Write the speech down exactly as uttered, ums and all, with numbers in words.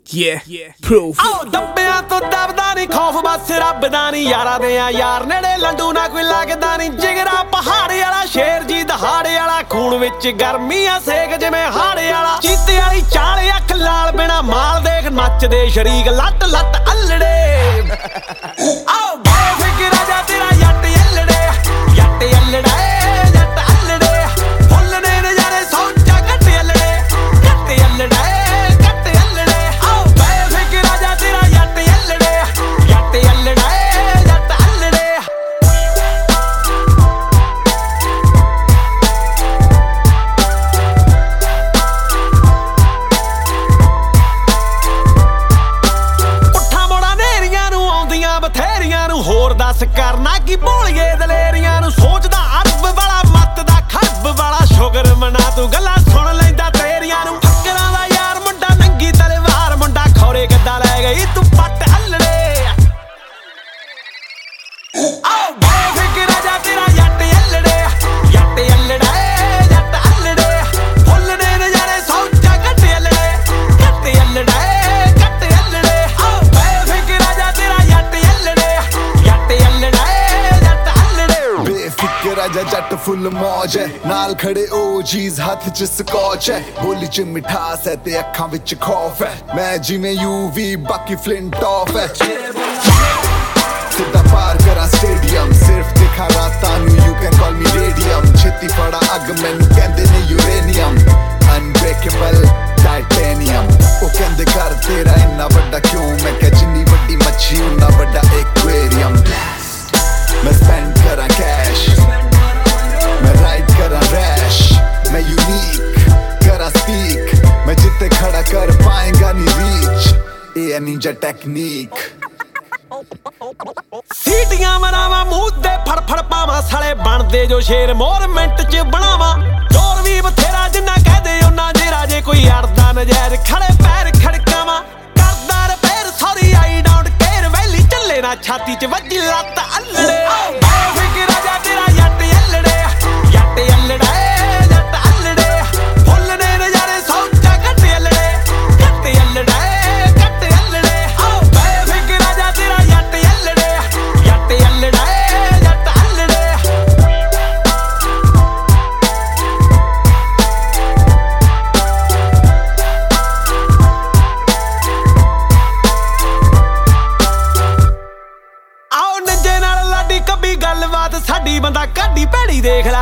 Yeah, yeah, proof. ਆਓ ਦੱਬਿਆਂ ਤੋਂ ਦਬਦਾ ਨਹੀਂ ਖੌਫ ਬਸ ਰੱਬ ਦਾ ਨਹੀਂ ਯਾਰਾਂ ਦੇ ਆ ਯਾਰ ਨੇੜੇ ਲੰਡੂ ਨਾ ਕੋਈ ਲੱਗਦਾ ਨਹੀਂ ਜਿਗਰਾ ਪਹਾੜੇ ਵਾਲਾ ਸ਼ੇਰ ਜੀ ਦਹਾੜੇ ਵਾਲਾ ਖੂਨ ਵਿੱਚ ਗਰਮੀਆਂ ਸੇਕ ਜਿਵੇਂ ਹਾੜੇ ਵਾਲਾ ਚੀਤੇ ਵਾਲੀ ਚਾਲ ਅੱਖ ਲਾਲ ਬਿਨਾ ਮਾਲ ਦੇਖ ਨੱਚਦੇ ਸ਼ਰੀਕ ਲੱਟ ਲੱਟ ਅੱਲੜੇ ਆਓ ਬੇਫਿਕਰ ਰਾਜਾ ਤੇਰਾ ਜੱਟ ਅੱਲੜੇ ਜੱਟ ਅੱਲੜੇ ਜੱਟ ਅੱਲੜੇ ਫੁੱਲ ਨੇ ਨਜ਼ਾਰੇ ਸੌਂਚਾ ਕੱਟ ਅੱਲੜੇ ਕੱਟ ਅੱਲੜੇ ਹੋਰ ਦੱਸ ਕਰਨਾ ਕੀ ਭੋਲੀਏ ਦਲੇਰੀਆਂ ਨੂੰ ਸੋਚਦਾ ਅਰਬ ਵਾਲਾ ਮੱਤ ਦਾ ਖਰਬ ਵਾਲਾ ਸ਼ੁਗਰ ਮਨਾ ਤੂੰ ਗੱਲਾਂ ਸੁਣ ਲੈਂਦਾ ਤੇਰੀਆਂ ਨੂੰ ਫੱਕਰਾਂ ਦਾ ਯਾਰ ਮੁੰਡਾ ਨੰਗੀ ਤਲਵਾਰ ਮੁੰਡਾ ਖੌਰੇ ਕਿੱਦਾਂ ਲੈ ਗਈ ਤੂੰ ਪੱਟ ਹੱਲੜੇ ਆਓ ਬੇਫਿਕਰ ਰਾਜਾ ਤੇਰਾ ਜੱਟ ਹੱਲੜੇ ਜੱਟ ਹੱਲੜੇ ਜੱਟ ਹੱਲੜੇ ਫੁੱਲ ਨੇ ਨਜ਼ਾਰੇ ਸੌਂਚਾ ਕੱਟ ਹੱਲੜੇ ਕੱਟ ਹੱਲੜੇ ਰਾਜਾ ਜੱਟ ਫੁੱਲ ਮੌਜ ਹੈ ਨਾਲ ਖੜੇ ਓ ਜੀਜ਼ ਹੱਥ ਚ ਸਕੌਚ ਹੈ ਬੋਲੀ ਚ ਮਿਠਾਸ ਹੈ ਤੇ ਅੱਖਾਂ ਵਿੱਚ ਖੌਫ ਹੈ ਮੈਂ ਜਿਵੇਂ ਯੂਵੀ ਬਾਕੀ ਫਲਿੰਟ ਆਫ ਹੈ ਸਿੱਧਾ ਪਾਰ ਕਰਾਂ ਸਟੇਡੀਅਮ ਸਿਰਫ ਦਿਖਾ ਰਾਤਾਂ ਨੂੰ you can call me radium ਛੇਤੀ ਫੜਾ ਅੱਗ ਮੈਨੂੰ ਕਹਿੰਦੇ ਨੇ ਯੂਰੇਨੀਅਮ ਅਨਬ੍ਰੇਕੇਬਲ ਟਾਈਟੇਨੀਅਮ ਉਹ ਕਹਿੰਦੇ ਘਰ ਤੇਰਾ ਇੰਨਾ ਵੱਡਾ ਕਿਉਂ ਮੈਂ ਕਿਹਾ ਜਿੰਨੀ ਵੱਡੀ ਮੱਛੀ ਉਨਾ ਵੱਡਾ ਐਕੁਆਰੀਅਮ ਮੈਂ ਸਪੈਂਡ ਕਰਾਂ ਕੈਸ਼ मैं राइड करा रैश मैं यूनिक करा स्पीक मैं जितने खड़ा कर पाएगा नहीं रीच ये है ninja टेक्निक ਸੀਟੀਆਂ ਮਰਾਵਾਂ ਮੂੰਹ ਤੇ ਫੜ ਫੜ ਪਾਵਾਂ ਸਾਲੇ ਬਣਦੇ ਜੋ ਸ਼ੇਰ ਮੋਰ ਮਿੰਟ ਚ ਬਣਾਵਾਂ ਜ਼ੋਰ ਵੀ ਬਥੇਰਾ ਜਿੰਨਾ ਕਹਦੇ ਉਹਨਾਂ ਜਿਹੜਾ ਜੇ ਕੋਈ ਅੜਦਾ ਨਜ਼ਰ ਖੜੇ ਪੈਰ ਖੜਕਾਵਾਂ ਕਰਦਾ repair sorry I don't care ਵੈਲੀ ਚੱਲੇ ਨਾ ਛਾਤੀ ਚ ਵੱਜੀ ਲੱਤ ਅੱਲੜੇ ਬੇਫਿਕਰ ਰਾਜਾ ਤੇਰਾ ਜੱਟ ਅੱਲੜੇ ਜੱਟ ਅੱਲੜੇ ਜੱਟ ਅੱਲੜੇ ਫੁੱਲ ਨੇ ਨਜ਼ਾਰੇ ਸੌਂਚਾ ਕੱਟ ਅੱਲੜੇ ਕੱਟ ਅੱਲੜੇ ਕੱਟ ਅੱਲੜੇ ਆਓ ਬੇਫਿਕਰ ਰਾਜਾ ਤੇਰਾ ਜੱਟ ਅੱਲੜੇ ਜੱਟ ਅੱਲੜੇ ਜੱਟ ਅੱਲੜੇ ਆਓ ਨੱਜੇ ਨਾਲ ਲਾਡੀ ਕੱਬੀ ਗੱਲਬਾਤ ਸਾਡੀ ਬੰਦਾ ਕਾਢੀ ਭੈੜੀ ਦੇਖ ਲੈ